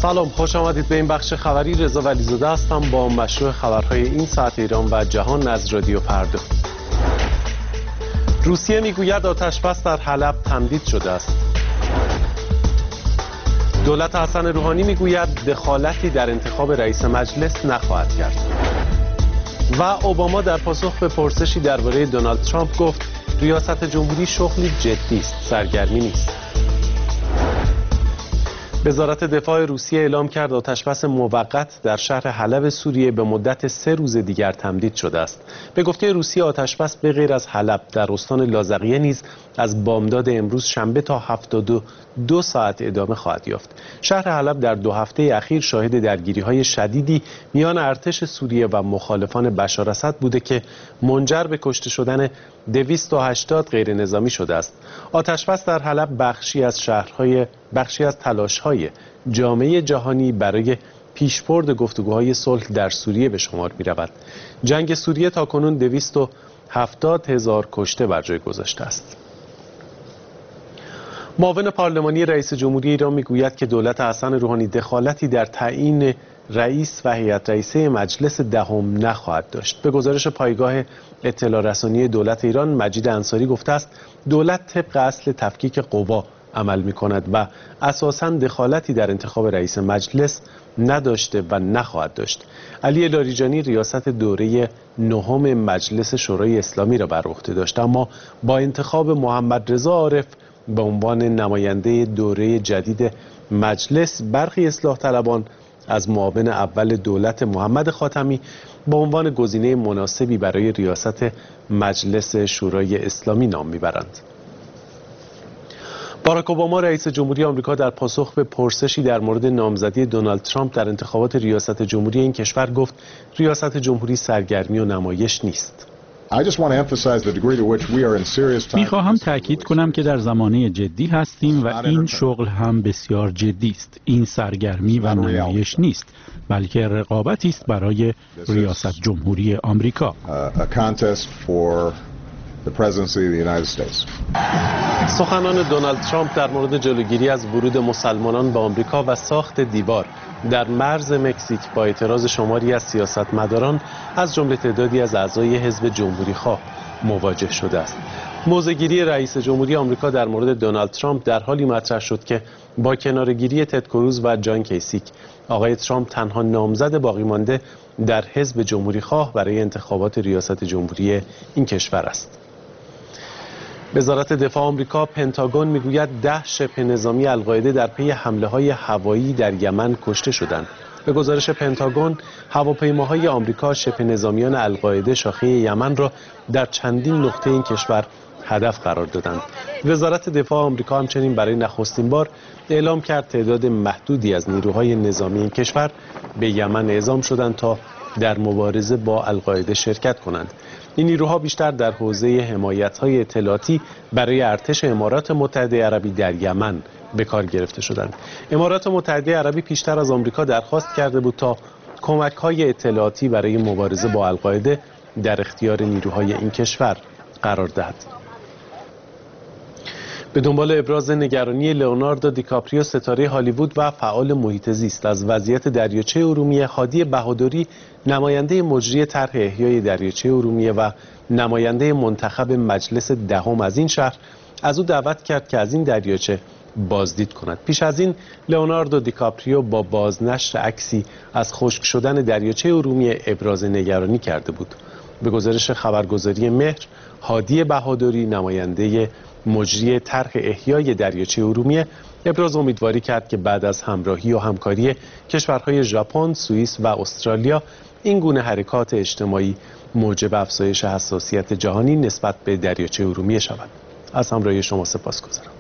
سلام، خوش آمدید به این بخش خبری. رضا ولیزاده هستم با مشروع خبرهای این ساعت ایران و جهان از رادیو فردا. روسیه میگوید آتش‌بس در حلب تمدید شده است. دولت حسن روحانی میگوید دخالتی در انتخاب رئیس مجلس نخواهد کرد. و اوباما در پاسخ به پرسشی درباره دونالد ترامپ گفت ریاست جمهوری شغلی جدی است، سرگرمی نیست. وزارت دفاع روسیه اعلام کرد آتش‌بس موقت در شهر حلب سوریه به مدت 3 روز دیگر تمدید شده است. به گفته روسیه آتش‌بس به غیر از حلب در استان لاذقیه نیز از بامداد امروز شنبه تا 72 ساعت ادامه خواهد یافت. شهر حلب در 2 هفته اخیر شاهد درگیری‌های شدیدی میان ارتش سوریه و مخالفان بشار اسد بوده که منجر به کشته شدن 280 غیر نظامی شده است. آتش‌بس در حلب بخشی از تلاش‌های جامعه جهانی برای پیشبرد گفتگوهای صلح در سوریه به شمار می‌رود. جنگ سوریه تاکنون 270,000 کشته بر جای گذاشته است. معاون پارلمانی رئیس جمهوری ایران میگوید که دولت حسن روحانی دخالتی در تعیین رئیس و هیئت رئیسه مجلس دهم نخواهد داشت. به گزارش پایگاه اطلاع رسانی دولت ایران، مجید انصاری گفته است دولت طبق اصل تفکیک قوا عمل می کند و اساساً دخالتی در انتخاب رئیس مجلس نداشته و نخواهد داشت. علی لاریجانی ریاست دوره 9 مجلس شورای اسلامی را بر عهده داشت، اما با انتخاب محمد رضا عارف به عنوان نماینده دوره جدید مجلس، برخی اصلاح طلبان از معاون اول دولت محمد خاتمی به عنوان گزینه مناسبی برای ریاست مجلس شورای اسلامی نام میبرند. باراک اوباما رئیس جمهوری آمریکا در پاسخ به پرسشی در مورد نامزدی دونالد ترامپ در انتخابات ریاست جمهوری این کشور گفت ریاست جمهوری سرگرمی و نمایش نیست. میخواهم تأکید کنم که در زمانه جدی هستیم و این شغل هم بسیار جدی است. این سرگرمی و نمایش نیست، بلکه رقابتی است برای ریاست جمهوری آمریکا. سخنان دونالد ترامپ در مورد جلوگیری از ورود مسلمانان به آمریکا و ساخت دیوار در مرز مکزیک با اعتراض شماری از سیاستمداران از جمله تعدادی از اعضای حزب جمهوری‌خواه مواجه شده است. موضع‌گیری رئیس جمهوری آمریکا در مورد دونالد ترامپ در حالی مطرح شد که با کناره‌گیری تد کروز و جان کیسیک، آقای ترامپ تنها نامزد باقی مانده در حزب جمهوری‌خواه برای انتخابات ریاست جمهوری این کشور است. وزارت دفاع آمریکا پنتاگون میگوید 10 شبه نظامی القاعده در پی حمله‌های هوایی در یمن کشته شدند. به گزارش پنتاگون، هواپیماهای آمریکا شبه نظامیان القاعده شاخه یمن را در چندین نقطه این کشور هدف قرار دادند. وزارت دفاع آمریکا همچنین برای نخستین بار اعلام کرد تعداد محدودی از نیروهای نظامی این کشور به یمن اعزام شدند تا در مبارزه با القاعده شرکت کنند. این نیروها بیشتر در حوزه حمایت‌های اطلاعاتی برای ارتش امارات متحده عربی در یمن به کار گرفته شدند. امارات متحده عربی پیشتر از آمریکا درخواست کرده بود تا کمک‌های اطلاعاتی برای مبارزه با القاعده در اختیار نیروهای این کشور قرار دهد. به دنبال ابراز نگرانی لئوناردو دیکاپریو ستاره هالیوود و فعال محیط زیست از وضعیت دریاچه ارومیه، هادی بهادری نماینده مجری طرح احیای دریاچه ارومیه و نماینده منتخب مجلس دهم از این شهر از او دعوت کرد که از این دریاچه بازدید کند. پیش از این لئوناردو دیکاپریو با بازنشر عکسی از خشک شدن دریاچه ارومیه ابراز نگرانی کرده بود. به گزارش خبرگزاری مهر، هادی بهادری نماینده مجری طرح احیای دریاچه ارومیه ابراز امیدواری کرد که بعد از همراهی و همکاری کشورهای ژاپن، سوئیس و استرالیا این گونه حرکات اجتماعی موجب افزایش حساسیت جهانی نسبت به دریاچه ارومیه شود. از همراهی شما سپاسگزارم.